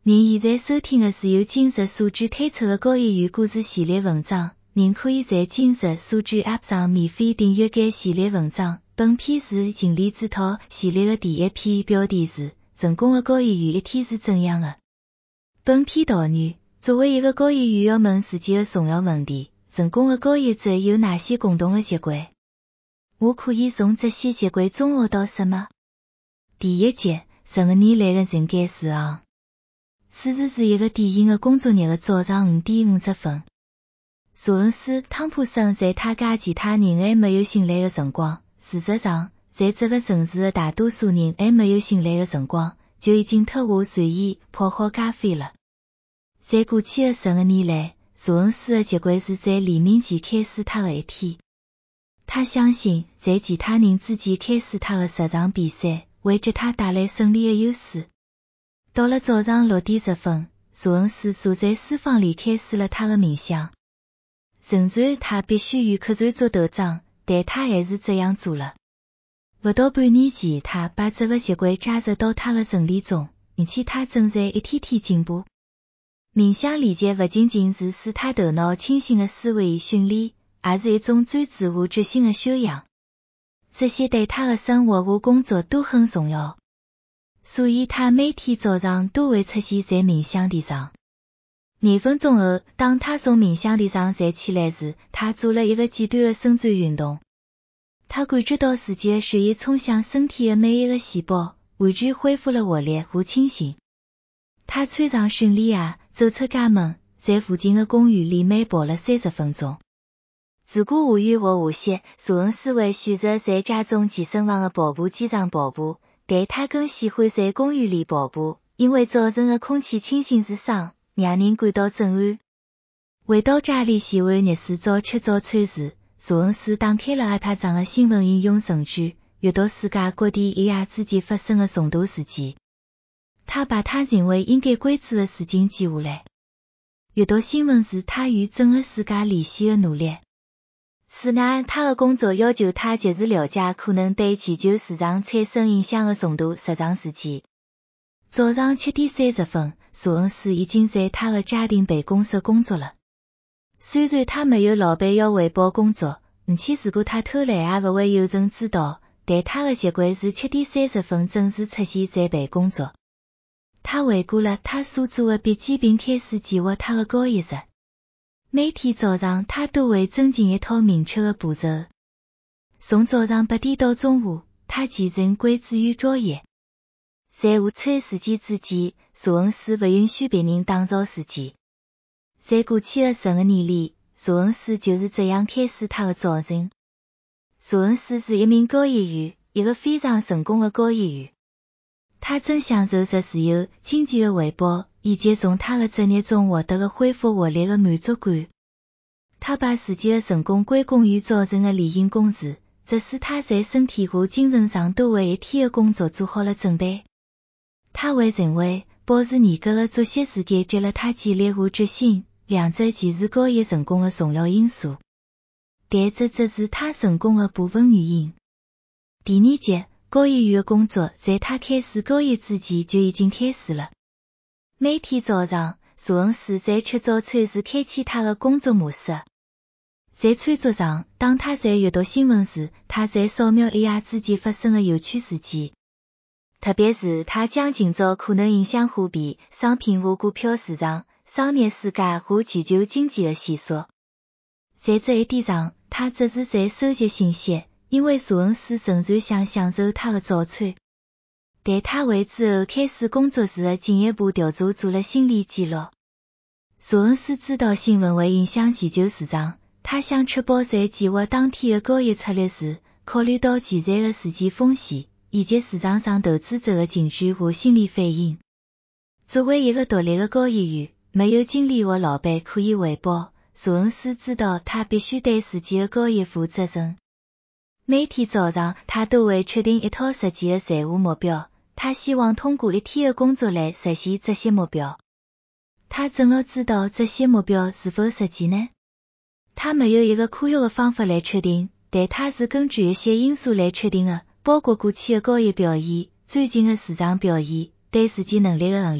您现在收听的是由今日素质推出的高业余故事系列文章，您可以在今日素质 App 上免费订阅该系列文章。本篇是情理之套系列的第一篇，标题是成功的高业余一天是怎样的。本篇导语，作为一个高业余要问自己的重要问题，成功的高业者有哪些共同的习惯？我可以从这些习惯中学到什么？第一节，12年来的人间事行。此时是一个典型的工作日的早上5点50分。查恩斯·汤普森在他家其他人还没有醒来的辰光，事实上，在这个城市的大多数人还没有醒来的辰光，就已经脱下睡衣泡好咖啡了。在过去的12年来，查恩斯的习惯是在黎明前开始他的一天。他相信，在其他人之前开始他的日常比赛，会给他带来胜利的优势。到了早上6点10分，查恩斯坐在书房里开始了他的冥想。仍然他必须与客栈做斗争，但他还是这样做了。不到半年前，他把这个习惯加入到他的整理中，并且他正在一天天进步。冥想练习不仅仅是使他头脑清醒的思维训练，也是一种专注和决心的修养。这些对他的生活和工作都很重要。所以他每天早上都会出现在冥想地上。2分钟后，当他从冥想地上站起来时，他做了一个简单的伸展运动。他感觉到自己的血液冲向身体的每一个细胞，完全恢复了活力和清醒。他穿上训练鞋，走出家门，在附近的公园里每跑了30分钟。如果下雨或下雪，查恩斯会选择在家中健身房的跑步机上跑步，但他更喜欢在公园里跑步，因为早晨的空气清新自爽，让人感到震撼。回到家里洗完热水澡吃早餐时，查恩斯打开了 iPad 上的新闻应用程序，阅读世界各地一夜之间发生的重大事件。他把他认为应该关注的事情记下来。阅读新闻是他与整个世界联系的努力。此外，他的工作要求他及时了解可能对全球市场产生影响的重大市场事件。早上7点30分，查恩斯已经在他的家庭办公室工作了。虽然他没有老板要汇报工作，而且如果他偷懒也不会有人知道，但他的习惯是7点30分准时出现在办公桌。他回顾了他所做的笔记，并开始计划他的高一日。每天早上他都会增进一套明确的步骤。从早上8点到中午，他全神贯注于高一。在午餐时间之前，查恩斯不允许别人打扰时间。在过去的12年里，查恩斯就是这样开始他的早晨。查恩斯是一名高业余，一个非常成功的高业余。他正享受着自由、经济的回报，以及从他的职业中获得的恢复活力的满足感。他把自己的成功归功于早晨的例行公事，这使他在身体和精神上都为一天的工作做好了准备。他会认为，保持严格的作息时间给了他纪律和决心，两者既是高业成功的重要因素。但这只是他成功的部分原因。第2节，高业余的工作在他开始高业之前就已经开始了。每天早上，查恩斯在吃早餐时开启他的工作模式。在餐桌上，当他在阅读新闻时，他在扫描一夜之间发生的有趣事件。特别是他将今朝可能影响货币、商品和股票市场、商业世界和全球经济的线索。在这一点上，他只是在收集信息，因为查恩斯仍然想享受他的早餐。但他为之后开始工作时的进一步调查做了心理记录。查恩斯知道新闻会影响全球市场，他想确保在计划当天的交易策略时，考虑到潜在的事件风险，以及市场上投资者的情绪和心理反应。作为一个独立的高业余，没有经理或老板可以汇报，查恩斯知道他必须对自己的交易负责任。每天早上，他都会确定一套实际的财务目标，他希望通过一天的工作来实现这些目标。他怎么知道这些目标是否实际呢？他没有一个科学的方法来确定，但他是根据一些因素来确定的，包括过去的交易表现、最近的市场表现、对自己能力的衡量，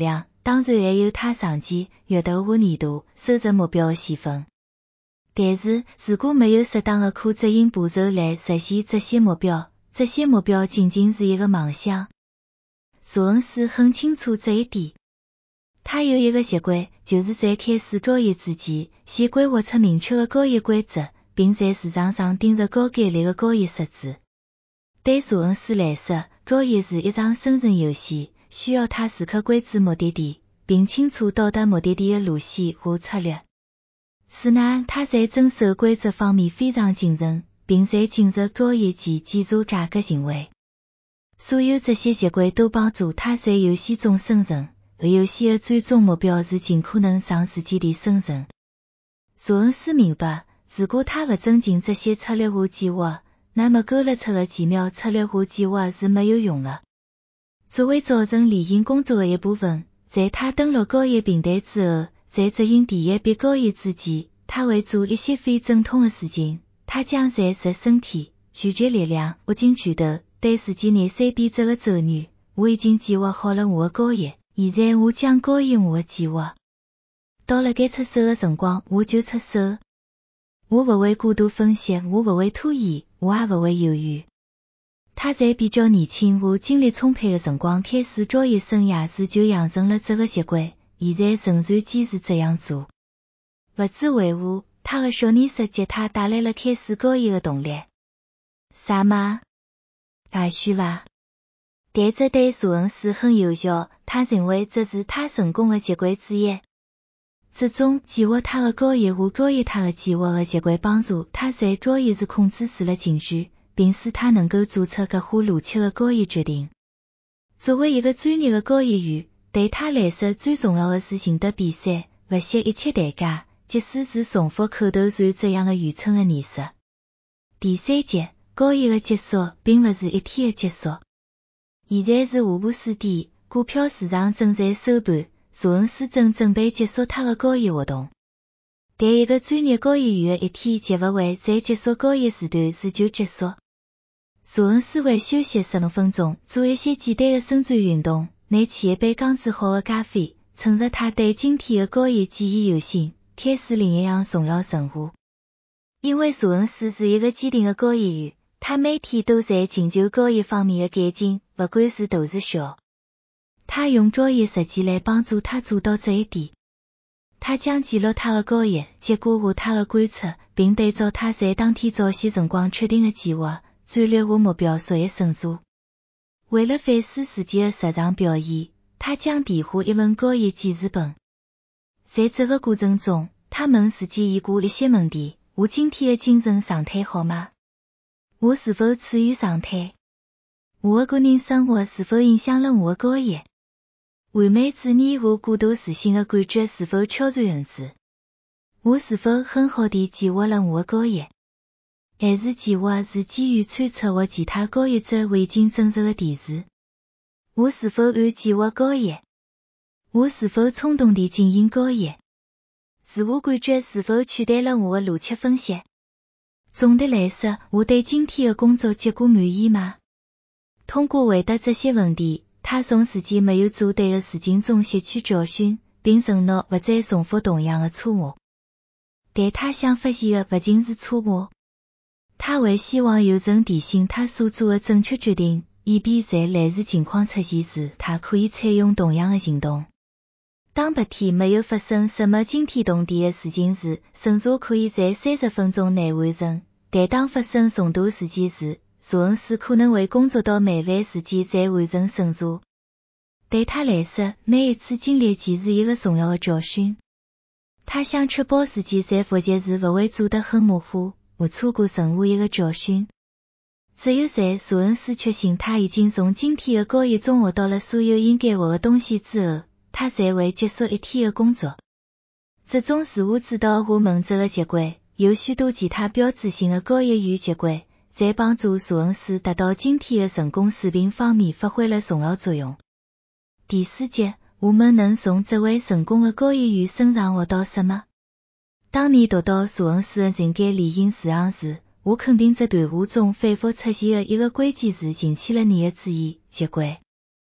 当然还有他长期、月度和年度收入目标的细分。但是，如果没有适当的可执行步骤来实现这些目标，这些目标仅仅是一个妄想。索恩斯很清楚这一点。他有一个习惯，就是在开始交易之前，先规划出明确的交易规则，并在市场上定入高概率的交易设置。对索恩斯来说，交易是一场生存游戏，需要他时刻关注目的地，并清楚到达目的地的路线和策略。此外，他在遵守规则方面非常谨慎，并在进入交易前检查价格行为。所有这些习惯都帮助他在游戏中生存，而游戏的最终目标是尽可能长时间地生存。索恩斯明白，如果他不遵循这些策略化计划，那么勾勒出的奇妙策略化计划是没有用的。作为早晨例行工作的一部分，在他登录交易平台之后，在执行第一笔交易之前，他会做一些非正统的事情。他将在热身体、聚集力量、握紧拳头、对时间内3笔这个周日，我已经计划好了我的交易，现在我将交易我的计划。到了该出手的辰光，我就出手。我不会过度分析，我不会拖延，我也不会犹豫。他在比较年轻和精力充沛的辰光开始交易生涯时就养成了这个习惯，现在仍然坚持这样做。不知为何，他的少年时给他带来了开始交易的动力。啥嘛？也许吧。但这对索恩斯很有效，他认为这是他成功的习惯之一。这种计划他的交易和交易他的计划的习惯帮助他在交易时控制住了情绪，并使他能够做出合乎逻辑的交易决定。作为一个专业的交易员，对他来说最重要的是赢得比赛，不惜一切代价，即使是重复口头禅这样的愚蠢的艺术。第3节，交易的结束并不是一天的结束。现在是下午4点，股票市场正在收盘，索恩斯正准备结束他的交易活动。但一个专业交易员的一天绝不会在结束交易时段时就结束。索恩斯会休息15分钟，做一些简单的伸展运动，拿起一杯刚制好的咖啡，趁着他对今天的交易记忆犹新，开始另一项重要任务。因为索恩斯是一个坚定的交易员，他每天都在寻求交易方面的改进，不管是大是小。他用交易实践来帮助他做到这一点。他将记录他的交易结果和他的观察，并对照他在当天早些辰光确定的计划、战略和目标逐一审查。为了反思自己的日常表现，他将填写一份交易记事本。在这个过程中，他问自己以下一些问题：我今天的精神状态好吗？我是否处于状态？我的个人生活是否影响了我的交易？完美主义和过度自信的感觉是否悄然而至？我是否很好地计划了我的交易？还是计划是基于猜测或其他交易者未经证实的提示？我是否按计划交易？我是否冲动地进行交易？自我感觉是否取代了我的逻辑分析？总的来说，我对今天的工作结果满意吗？通过回答这些问题，他从自己没有做对的事情中吸取教训，并承诺不再重复同样的错误。但他想发现的不仅是错误，他会希望有人提醒他所做的正确决定，以便在类似情况出现时，他可以采用同样的行动。当白天没有发生什么惊天动地的事情时，审查可以在30分钟内完成，但当发生重大事件时，索恩斯可能会工作到晚饭时间才完成审查。对他来说，每一次经历既是一个重要的教训。他想确保自己在复习时不会做得很模糊，或错过任何一个教训。只有在索恩斯确信他已经从今天的交易中获到了所有应该获的东西之后，他才会结束一天的工作。这种自我指导和问责的习惯，有许多其他标志性的交易员习惯，在帮助索恩斯达到今天的成功水平方面发挥了重要作用。第4节，我们能从这位成功的交易员身上学到什么？当你读到索恩斯的情感例行事项时，我肯定这段话中反复出现的一个关键词引起了你的注意：习惯。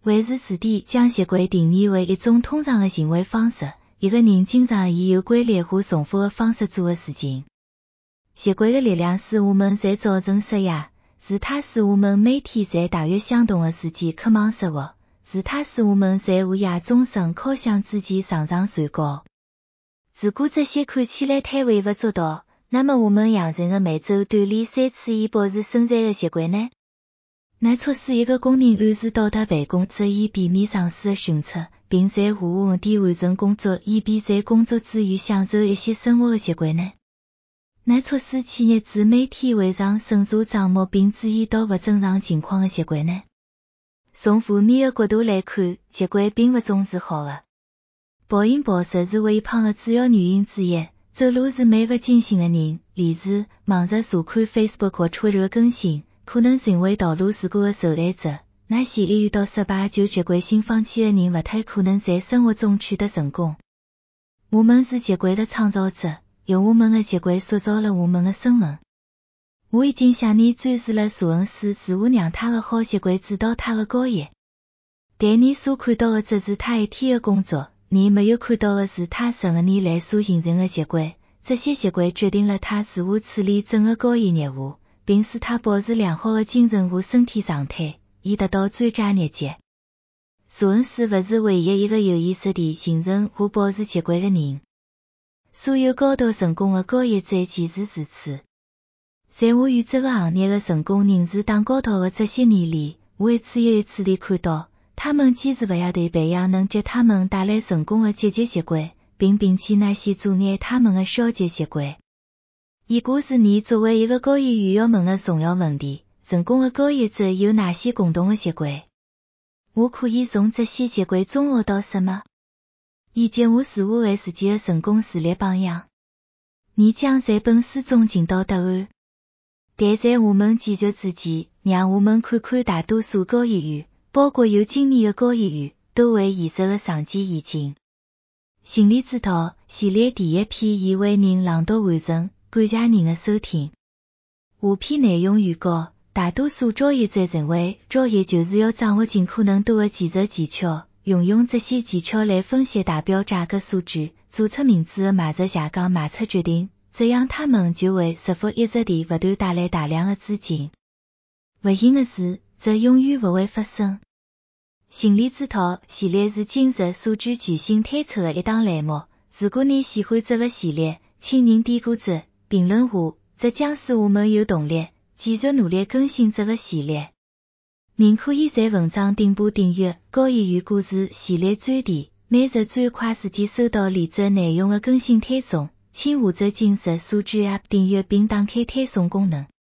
维氏字典将习惯定义为一种通常的行为方式，一个人经常以有规律和重复的方式做的事情。习惯的力量使我们在早晨刷牙，是它使我们每天在大约相同的时间渴望食物，是它使我们在午夜钟声敲响之前上床睡觉。如果这些看起来太微不足道，那么我们养成的每周锻炼3次以保持身材的习惯呢？乃促使一个工人按时到达办公室以避免上司的训斥，并在下午5点完成工作以便在工作之余享受一些生活的习惯呢？乃促使企业主每天会上审查账目并注意到不正常情况的习惯呢？从负面的角度来看，习惯并不总是好的。暴饮暴食是微胖的主要原因之一，走路是漫不经心的人，例如忙着查看 Facebook 或 Twitter 的更新，可能成为道路事故的受害者。那些一遇到失败就习惯性放弃的人不太可能在生活中取得成功。我们是习惯的创造者，由我们的习惯塑造了我们的生命。我已经向你展示了查恩斯如何让他的好习惯指导他的高业，但你所看到的只是他一天的工作，你没有看到的是他12年来所形成的习惯。这些习惯决定了他如何处理整个高业业务，并使他保持良好的精神和身体状态，以达到专家业绩。查恩斯不是唯一一个有意识地形成和保持习惯的人。所有高度成功的高业者其实如此。在我与这个行业的成功人士打交道的这些年里，我一次又一次地看到，他们坚持不懈地培养能给他们带来成功的积极习惯，并摒弃那些阻碍他们的消极习惯。以下是你作为一个高业员要问的重要问题：成功的高业者有哪些共同的习惯？我可以从这些习惯中学到什么？以及我如何为自己的成功树立榜样？你将在本书中寻到答案。但在我们继续之前，让我们看看大多数高业员，包括有经验的高业员，都为现实的常见意境。心理之道系列第1篇已为您朗读完成，感谢您的收听。下篇内容预告：大多数专业者认为，专业就是要掌握尽可能多的技术技巧，运用这些技巧来分析代表价格数据，做出明智的卖出下岗卖出决定，这样他们就会日复一日地不断带来大量的资金。不幸的是，这永远不会发生。心理之道系列是今日数据巨星推出的一档栏目。如果你喜欢这个系列，请您点个赞、评论下，这将使我们有动力继续努力更新这个系列。您可以在文章顶部订阅高业员故事系列专题，每日最快时间收到连载内容的更新推送。请下载今日数据 App 订阅并打开推送功能。